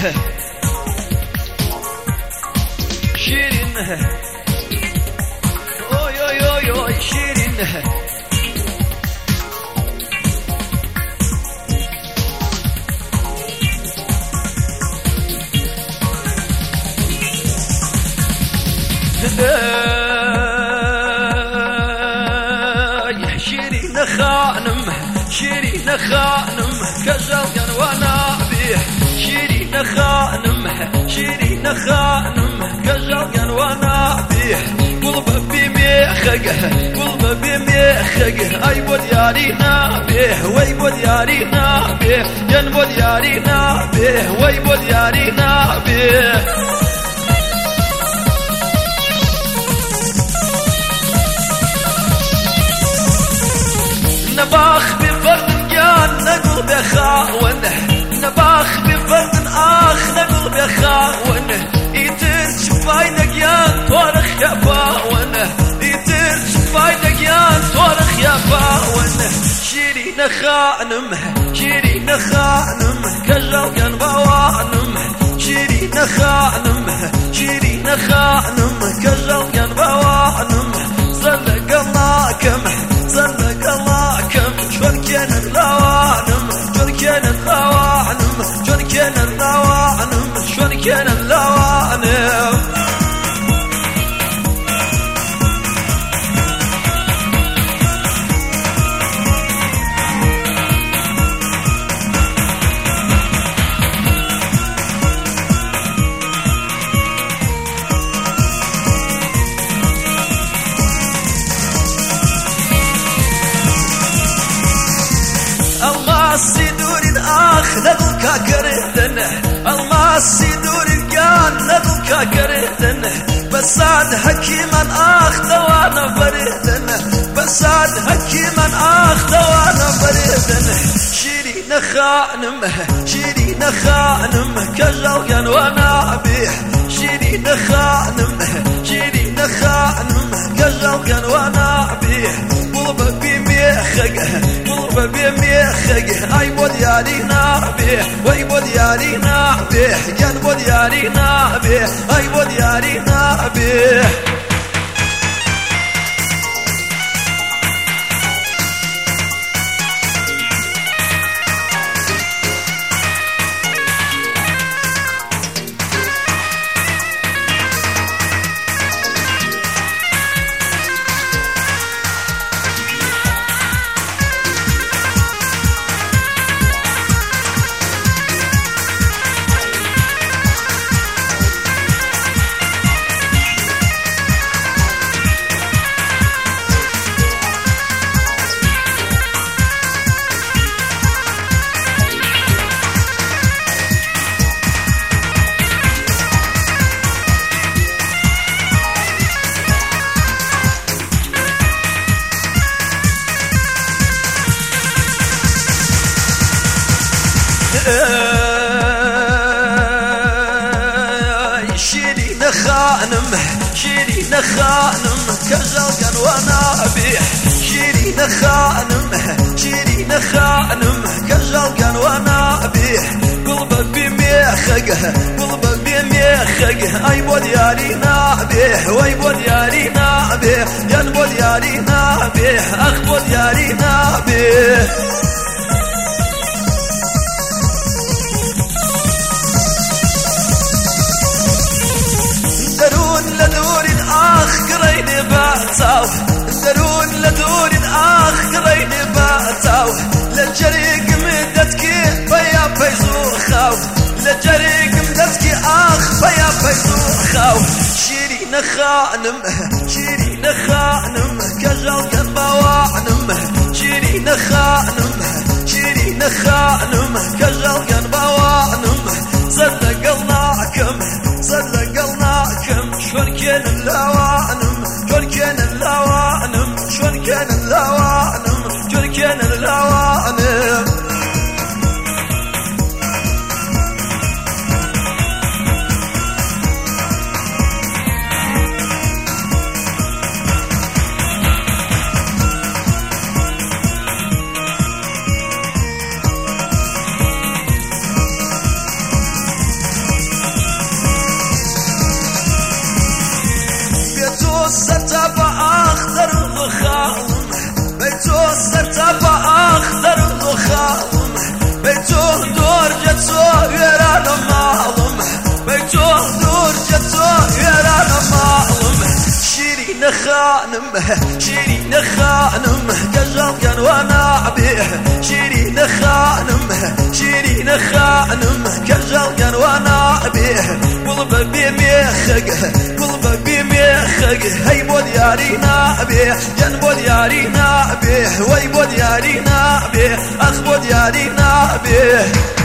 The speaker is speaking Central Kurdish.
شيرين اوي اوي اوي اوي شيرين شيرين خانم شيرين خانم كزوجا وانا بيه شيرين خانم شيرين خانم كزوجا وانا بيه قلب بميخه قلب بميخه اي بود يارينا بيه وي بود يارينا بيه ين بود يارينا بيه وي بود يارينا بيه نباخ بفرد كان نقل بخاونه نباخ بفرد آخ نقل بخاونه يتر شفاينك يا طارخ يا باونه يتر شفاينك يا طارخ يا باونه شيرين خانم شيرين خانم كزوجا بوانم شيرين خانم شيرين خانم كزوجا بوانم صدق الله كم صدق الله كم شون كان اللوانم شون كان اللوانم شون كان اللوانم شون كان اللوانم السيدور الآخ نذكا كردنه الماس سيدور الجان نذكا كردنه بساد حكيما آخ دوانا بردنه بساد حكيما آخ دوانا بردنه شيرين خانم شيرين خانم كزوجا وانا بيه شيرين خانم شيرين خانم كزوجا وانا بيه قلب بميخه قلب بميخه اي بود يارينا بيه وي بود يارينا بيه جن بود يارينا بيه اي بود يارينا بيه شيرين خانم شيرين خانم كزوجا وانا بيه شيرين خانم شيرين خانم كزوجا وانا بيه قلب بميخه قلب بميخه اي بود يارينا بيه وي بود يارينا بيه ين بود يارينا بيه اخ بود يارينا بيه لدور الآخ قريني باتاو درون لدور الآخ قريني باتاو للجريق مدتكي بيا بيزو خاو للجريق مدتكي آخ بيا بيزو خاو شيرين خانم شيرين خانم كزوجا بوانم شيرين خانم شيرين خانم كزوجا بوانم صدق الله كم صدق الله كم شون كان اللوانم شون كان اللوانم شون كان اللوانم شون كان اللوانم شيرين خانم شيرين خانم قجل كان وانا به شيرين خانم شيرين خانم قجل كان وانا به قلب بميخق قلب بميخق هي بود يارينا به ين بود يارينا به وي بود يارينا به اخ بود يارينا به